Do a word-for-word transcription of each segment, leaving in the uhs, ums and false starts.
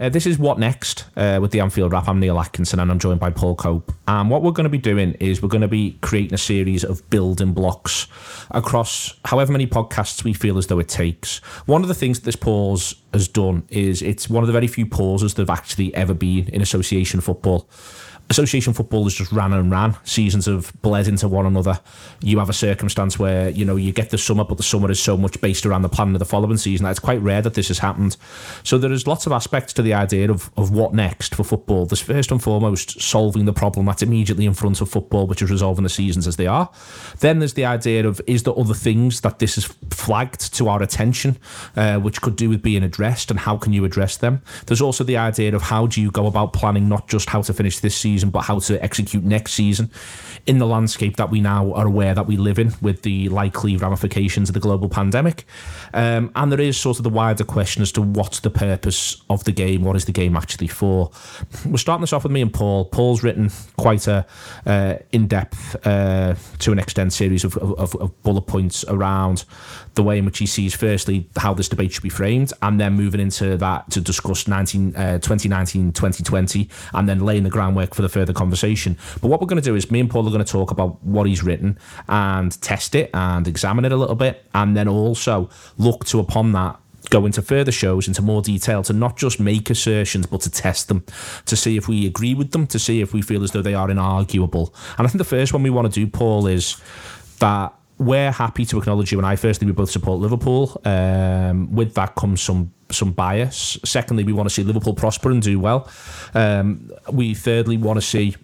Uh, this is What Next uh, with the Anfield Wrap. I'm Neil Atkinson and I'm joined by Paul Cope. And what we're going to be doing is we're going to be creating a series of building blocks across however many podcasts we feel as though it takes. One of the things that this pause has done is it's one of the very few pauses that have actually ever been in association football. Association football has just ran and ran. Seasons have bled into one another. You have a circumstance where, you know, you get the summer, but the summer is so much based around the planning of the following season that it's quite rare that this has happened. So there is lots of aspects to the idea of, of what next for football. There's first and foremost solving the problem that's immediately in front of football, which is resolving the seasons as they are. Then there's the idea of, is there other things that this has flagged to our attention, uh, which could do with being addressed, and how can you address them? There's also the idea of how do you go about planning not just how to finish this season, but how to execute next season in the landscape that we now are aware that we live in with the likely ramifications of the global pandemic. Um, and there is sort of the wider question as to what's the purpose of the game, what is the game actually for. We're starting this off with me and Paul. Paul's written quite a uh, in-depth, uh, to an extent, series of, of, of bullet points around the way in which he sees, firstly, how this debate should be framed, and then moving into that to discuss nineteen, uh, twenty nineteen twenty twenty, and then laying the groundwork for the further conversation. But what we're going to do is me and Paul are going to talk about what he's written and test it and examine it a little bit, and then also look to, upon that, go into further shows, into more detail, to not just make assertions, but to test them, to see if we agree with them, to see if we feel as though they are inarguable. And I think the first one we want to do, Paul, is that we're happy to acknowledge you and I. Firstly, we both support Liverpool. Um, with that comes some some bias. Secondly, we want to see Liverpool prosper and do well. Um, we thirdly want to see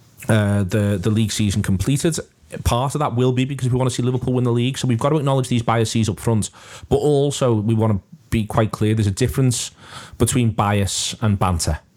uh, the the league season completed. Part of that will be because we want to see Liverpool win the league, so we've got to acknowledge these biases up front. But also, we want to be quite clear: there's a difference between bias and banter.